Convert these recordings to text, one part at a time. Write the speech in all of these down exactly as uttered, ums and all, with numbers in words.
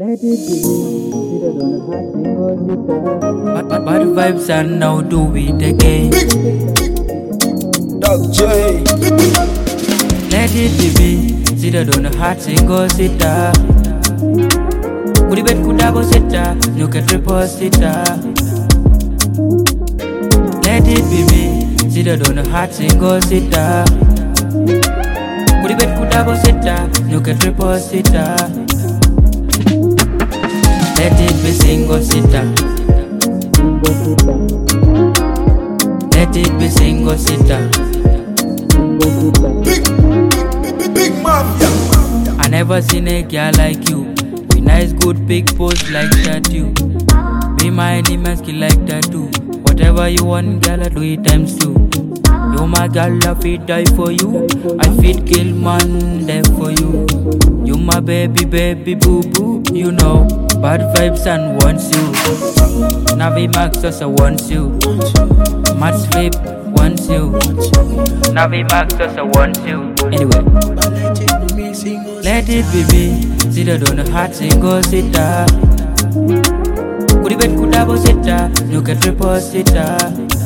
Let it be, sit on the hot single sitter. Bad, bad vibes and now do it again. Doc J. Let it be me, sit on the hot single sitter. Kuri bet kudabo sitter, look at triple sitter. Let it be me, sit on the hot single sitter. Kuri bet kudabo sitter, look at triple sitter. Let it be single sitter. Let it be single sitter. Big, big, big, big mafia. I never seen a girl like you. Be nice, good, big pose like that you. Be my enemy, skill like that too. Whatever you want, girl, I do it times two. You my girl, I fit die for you. I fit kill man, there for you. You my baby, baby, boo boo. You know, bad vibes and wants you. Navi Max also wants you. Mad Sleep wants you. Navi Max also wants you. Anyway, let it be me. Sit on the hot single sitter. Kuri bet kudabo sitter, look at triple sitter.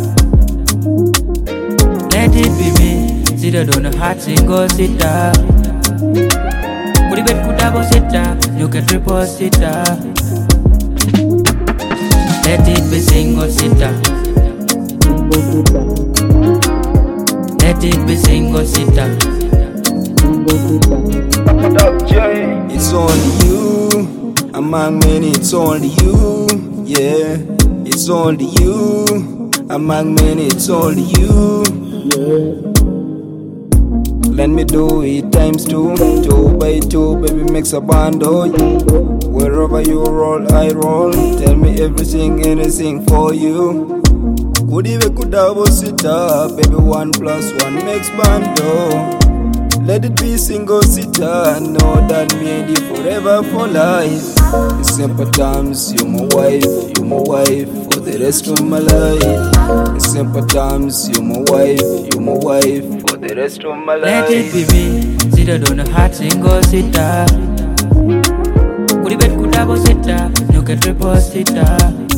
Let it be me. Sit on the hot single sitter. Kuri bet kudabo sitter, look at triple sitter. Let it be single sitter. Let it be single sitter. Doc J. It's only you, among many, it's only you. Yeah, it's only you, among many, it's only you. Let me do it times two, two by two, baby, makes a band, oh. Wherever you roll, I roll. Tell me everything, anything for you. Could even could double sit up, baby, one plus one makes band, oh. Let it be single sitter, know that me and you forever for life. In simple terms, you're my wife, you're my wife for the rest of my life. In simple terms, you're my wife, you're my wife for the rest of my life. Let it be me, sit on the hot single sitter. Kuri bet kudabo sitter, look at triple sitter.